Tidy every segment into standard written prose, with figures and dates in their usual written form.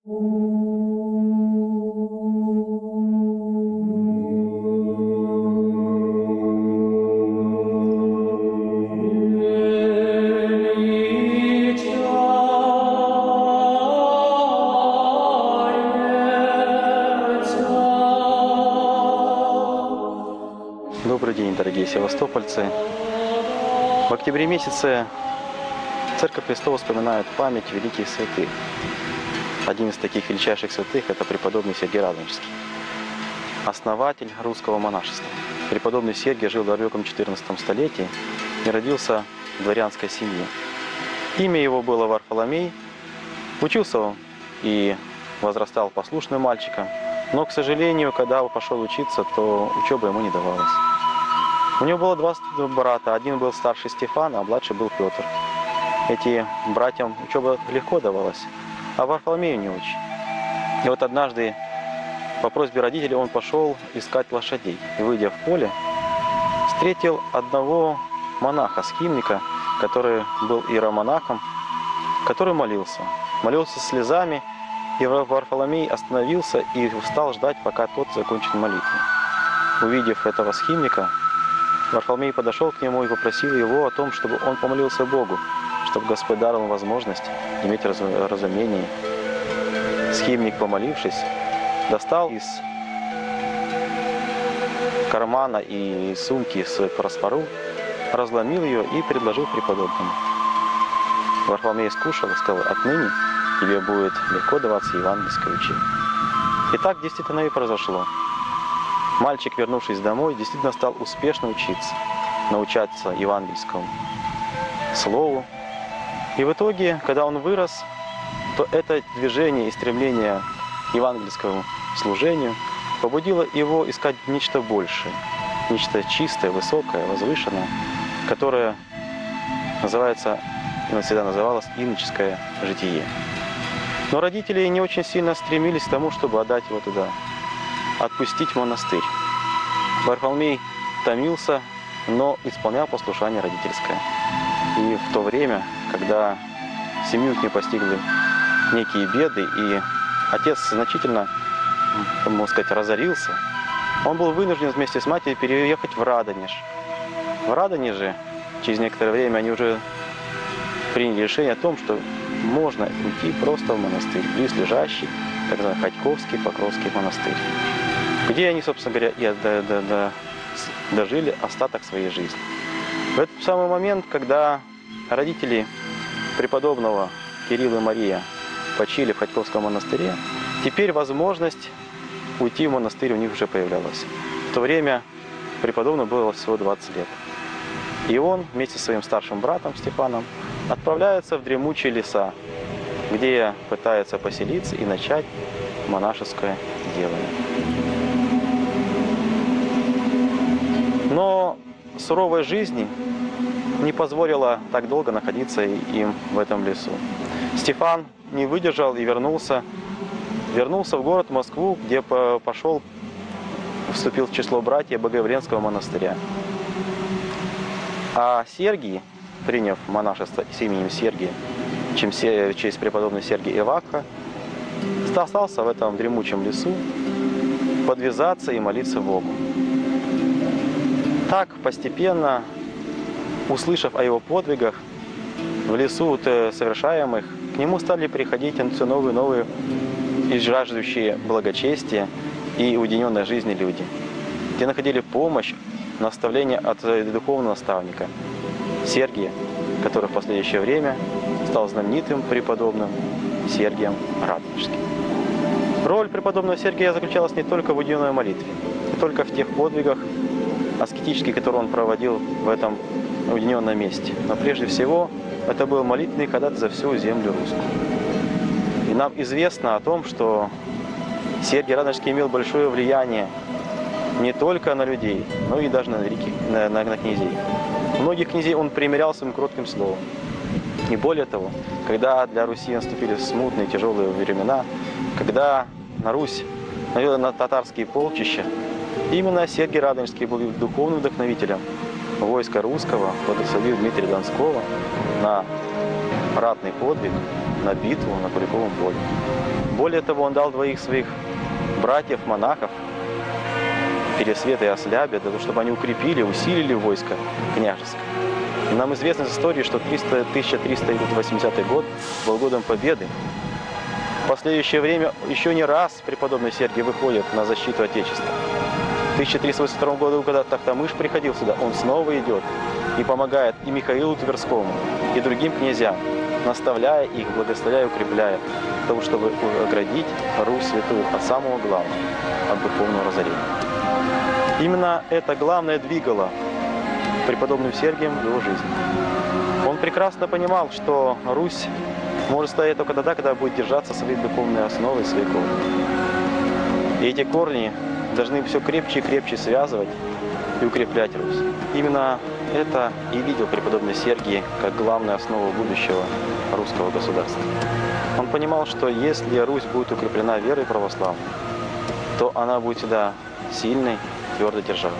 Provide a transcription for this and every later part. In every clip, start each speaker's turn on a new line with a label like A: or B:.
A: Добрый день, дорогие севастопольцы. В октябре месяце Церковь Христова вспоминает память великих святых. Один из таких величайших святых – это преподобный Сергий Радонежский, основатель русского монашества. Преподобный Сергий жил в далеком XIV столетии и родился в дворянской семье. Имя его было Варфоломей. Учился он и возрастал послушным мальчиком, но, к сожалению, когда он пошел учиться, то учеба ему не давалась. У него было два брата. Один был старший Стефан, а младший был Петр. Этим братьям учеба легко давалась, а Варфоломею не очень. И вот однажды по просьбе родителей он пошел искать лошадей. И, выйдя в поле, встретил одного монаха, схимника, который был иеромонахом, который молился. Молился слезами, и Варфоломей остановился и стал ждать, пока тот закончит молитву. Увидев этого схимника, Варфоломей подошел к нему и попросил его о том, чтобы он помолился Богу, чтобы Господь дал ему возможность иметь разумение. Схимник, помолившись, достал из кармана и из сумки с просфору, разломил ее и предложил преподобному. Варфоломей скушал и сказал: «Отныне тебе будет легко даваться евангельское учение». И так действительно и произошло. Мальчик, вернувшись домой, действительно стал успешно научаться евангельскому слову. И в итоге, когда он вырос, то это движение и стремление к евангельскому служению побудило его искать нечто большее, нечто чистое, высокое, возвышенное, которое называется, и навсегда называлось, иноческое житие. Но родители не очень сильно стремились к тому, чтобы отдать его туда, отпустить в монастырь. Варфоломей томился, но исполнял послушание родительское. И в то время, когда семью не постигли некие беды, и отец значительно, можно сказать, разорился, он был вынужден вместе с матерью переехать в Радонеж. В Радонеже через некоторое время они уже приняли решение о том, что можно уйти просто в монастырь, близлежащий, так называемый Ходьковский, Покровский монастырь, где они, собственно говоря, и дожили остаток своей жизни. В этот самый момент, когда родители преподобного Кирилла и Мария почили в Ходьковском монастыре, теперь возможность уйти в монастырь у них уже появлялась. В то время преподобному было всего 20 лет. И он вместе со своим старшим братом Стефаном отправляется в дремучие леса, где пытается поселиться и начать монашеское делание. Но суровая жизнь не позволила так долго находиться им в этом лесу. Стефан не выдержал и вернулся в город Москву, где вступил в число братьев Богоявленского монастыря. А Сергий, приняв монашество с именем Сергия, в честь преподобного Сергия Евакха, остался в этом дремучем лесу подвязаться и молиться Богу. Так, постепенно, услышав о его подвигах в лесу совершаемых, к нему стали приходить все новые и новые и жаждущие благочестия и уединенной жизни люди, где находили помощь, наставление от духовного наставника Сергия, который в последующее время стал знаменитым преподобным Сергием Радонежским. Роль преподобного Сергия заключалась не только в уединенной молитве, не только в тех подвигах аскетических, которые он проводил в этом уединенном месте, но прежде всего это был молитвенный ходатай за всю землю русскую. И нам известно о том, что Сергий Радонежский имел большое влияние не только на людей, но и даже на князей. Многих князей он примирял своим кротким словом. И более того, когда для Руси наступили смутные, тяжелые времена, когда на Русь навели на татарские полчища, именно Сергий Радонежский был духовным вдохновителем войска русского, благословил Дмитрия Донского на ратный подвиг, на битву на Куликовом поле. Более того, он дал двоих своих братьев-монахов, Пересвета и Ослябя, для того, чтобы они укрепили, усилили войско княжеское. И нам известно из истории, что 1380 год был годом победы. В последующее время еще не раз преподобный Сергий выходит на защиту Отечества. В 1382 году, когда Тохтамыш приходил сюда, он снова идет и помогает и Михаилу Тверскому, и другим князьям, наставляя их, благословляя и укрепляя, для того, чтобы оградить Русь святую от самого главного, от духовного разорения. Именно это главное двигало преподобным Сергием в его жизни. Он прекрасно понимал, что Русь может стоять только тогда, когда будет держаться своей духовной основой, своей корни. И эти корни должны все крепче и крепче связывать и укреплять Русь. Именно это и видел преподобный Сергий как главную основу будущего русского государства. Он понимал, что если Русь будет укреплена верой православной, то она будет всегда сильной, твердой державой.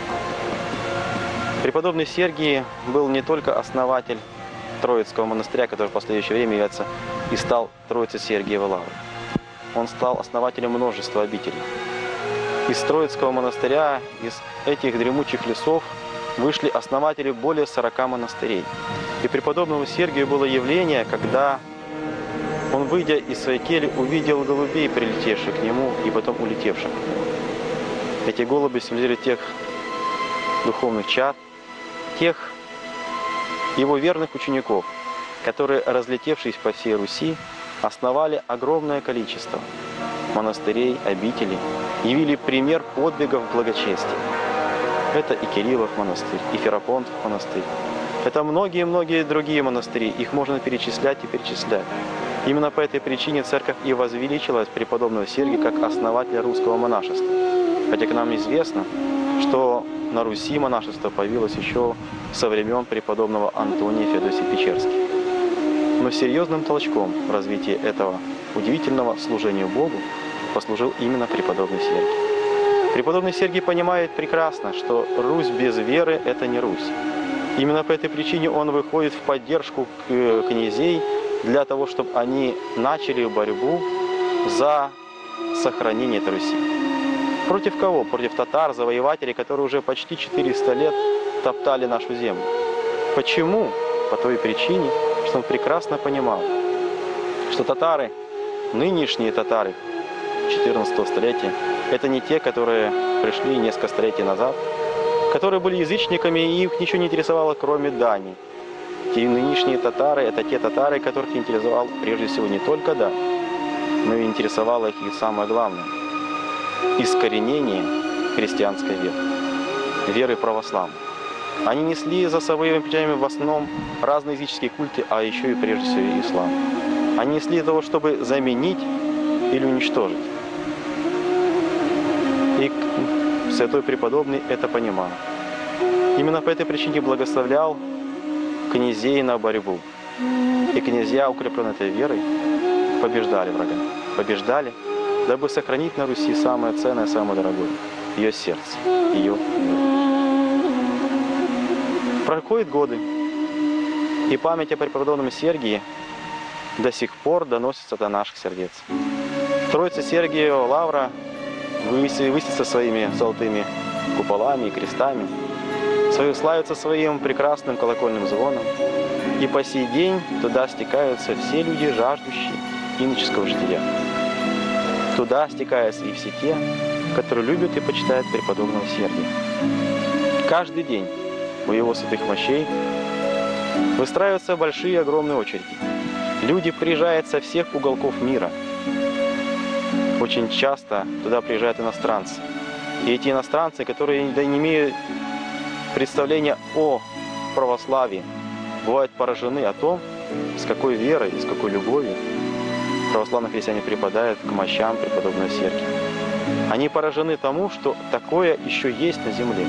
A: Преподобный Сергий был не только основатель Троицкого монастыря, который в последующее время является и стал Троицей Сергиевой Лавры. Он стал основателем множества обителей. Из Троицкого монастыря, из этих дремучих лесов вышли основатели более 40 монастырей. И преподобному Сергию было явление, когда он, выйдя из своей кельи, увидел голубей, прилетевших к нему и потом улетевших. Эти голуби символизировали тех духовных чад, тех его верных учеников, которые, разлетевшись по всей Руси, основали огромное количество монастырей, обителей, явили пример подвигов благочестия. Это и Кириллов монастырь, и Ферапонтов монастырь. Это многие-многие другие монастыри, их можно перечислять и перечислять. Именно по этой причине церковь и возвеличилась преподобного Сергия как основателя русского монашества. Хотя к нам известно, что на Руси монашество появилось еще со времен преподобного Антония Феодосия Печерских. Но серьезным толчком развития этого удивительного служения Богу послужил именно преподобный Сергий. Преподобный Сергий понимает прекрасно, что Русь без веры – это не Русь. Именно по этой причине он выходит в поддержку князей для того, чтобы они начали борьбу за сохранение этой Руси. Против кого? Против татар, завоевателей, которые уже почти 400 лет топтали нашу землю. Почему? По той причине, что он прекрасно понимал, что татары, нынешние татары 14 столетия, это не те, которые пришли несколько столетий назад, которые были язычниками, и их ничего не интересовало, кроме дани. Те нынешние татары – это те татары, которых интересовал прежде всего не только дань, но и интересовало их и самое главное – искоренение христианской веры, веры православной. Они несли за своими плечами в основном разные языческие культы, а еще и прежде всего и ислам. Они несли для того, чтобы заменить или уничтожить. И святой преподобный это понимал. Именно по этой причине благословлял князей на борьбу. И князья, укрепленные этой верой, побеждали врага. Побеждали, дабы сохранить на Руси самое ценное, самое дорогое – ее сердце, ее веру. Проходят годы, и память о преподобном Сергии до сих пор доносится до наших сердец. Троица Сергиева Лавра высится своими золотыми куполами и крестами, славится своим прекрасным колокольным звоном, и по сей день туда стекаются все люди, жаждущие иноческого жития. Туда стекаются и все те, которые любят и почитают преподобного Сергия. Каждый день у его святых мощей выстраиваются большие огромные очереди. Люди приезжают со всех уголков мира. Очень часто туда приезжают иностранцы. И эти иностранцы, которые не имеют представления о православии, бывают поражены о том, с какой верой и с какой любовью православные христиане преподают к мощам преподобного Сергия. Они поражены тому, что такое еще есть на земле.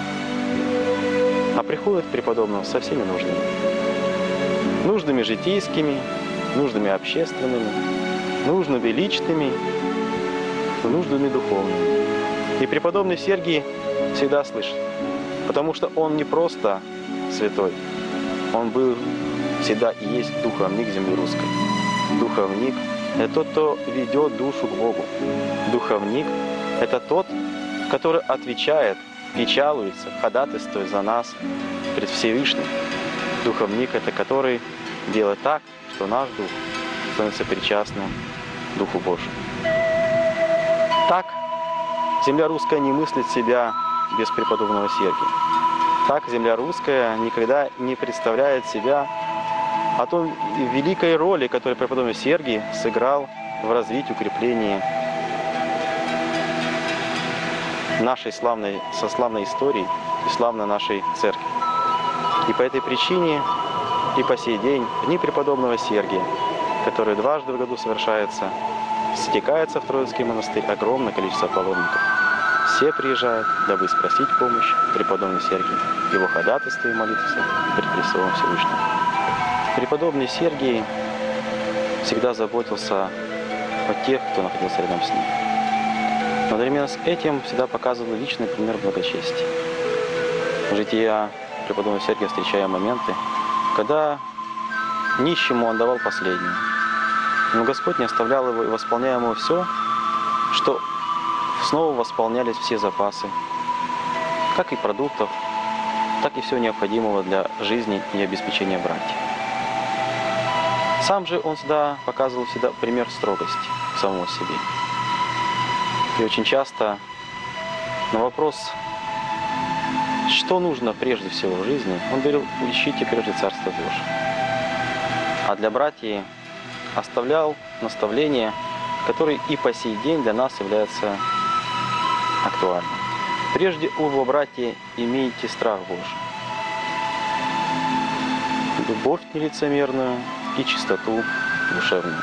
A: А приходят к преподобному со всеми нуждами. Нуждами житейскими, нуждами общественными, нуждами личными, нуждами духовными. И преподобный Сергий всегда слышит, потому что он не просто святой, он был всегда и есть духовник земли русской, духовник Это тот, кто ведет душу к Богу. Духовник – это тот, который отвечает, печалуется, ходатайствует за нас перед Всевышним. Духовник – это который делает так, что наш дух становится причастным Духу Божьему. Так земля русская не мыслит себя без преподобного Сергия. Так земля русская никогда не представляет себя о той великой роли, которую преподобный Сергий сыграл в развитии, укреплении нашей славной истории и славной нашей церкви. И по этой причине и по сей день в дни преподобного Сергия, который дважды в году совершается, стекается в Троицкий монастырь огромное количество паломников. Все приезжают, дабы спросить помощь преподобного Сергия, его ходатайства и молитвы пред престолом Всевышнего. Преподобный Сергий всегда заботился о тех, кто находился рядом с ним. Но одновременно с этим всегда показывал личный пример благочестия. В житии преподобного Сергия встречая моменты, когда нищему он давал последнее. Но Господь не оставлял его и восполняя ему все, что снова восполнялись все запасы, как и продуктов, так и всего необходимого для жизни и обеспечения братьев. Сам же он всегда показывал пример строгости к самому себе. И очень часто на вопрос, что нужно прежде всего в жизни, он говорил: ищите прежде Царство Божие. А для братьев оставлял наставления, которые и по сей день для нас являются актуальным. Прежде, вы, братья, имейте страх Божий, любовь нелицемерную и чистоту душевную.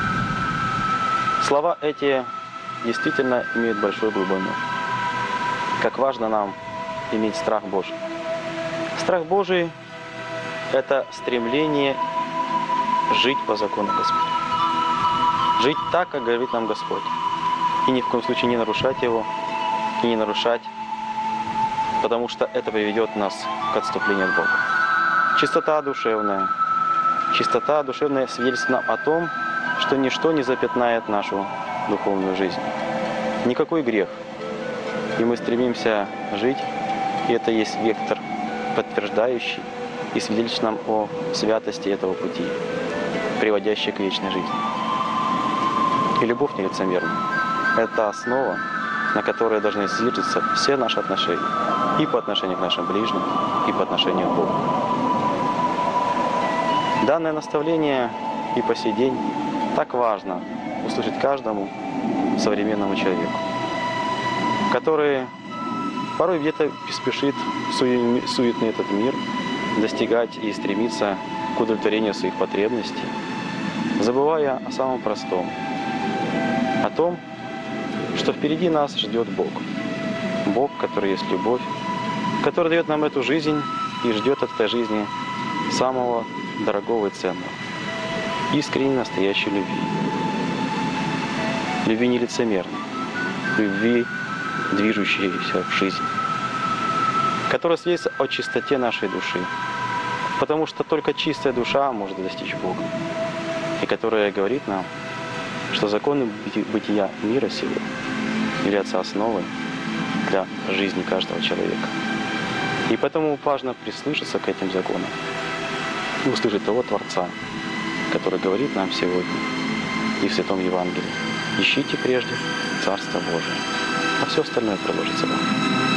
A: Слова эти действительно имеют большую глубину. Как важно нам иметь страх Божий. Страх Божий – это стремление жить по закону Господа. Жить так, как говорит нам Господь. И ни в коем случае не нарушать его, и не нарушать, потому что это приведет нас к отступлению от Бога. Чистота душевная свидетельствует нам о том, что ничто не запятнает нашу духовную жизнь. Никакой грех. И мы стремимся жить, и это есть вектор, подтверждающий и свидетельствует нам о святости этого пути, приводящий к вечной жизни. И любовь нелицемерная – это основа, на которой должны зиждиться все наши отношения, и по отношению к нашим ближним, и по отношению к Богу. Данное наставление и по сей день так важно услышать каждому современному человеку, который порой где-то спешит в суетный этот мир достигать и стремиться к удовлетворению своих потребностей, забывая о самом простом, о том, что впереди нас ждет Бог. Бог, который есть любовь, который дает нам эту жизнь и ждет от этой жизни самого дорогого и ценного, искренней настоящей любви. Любви нелицемерной, любви, движущейся в жизнь, которая свидетельствует о чистоте нашей души, потому что только чистая душа может достичь Бога, и которая говорит нам, что законы бытия мира сего являются основой для жизни каждого человека. И поэтому важно прислушаться к этим законам и услышать того Творца, который говорит нам сегодня и в Святом Евангелии: ищите прежде Царство Божие, а все остальное приложится вам.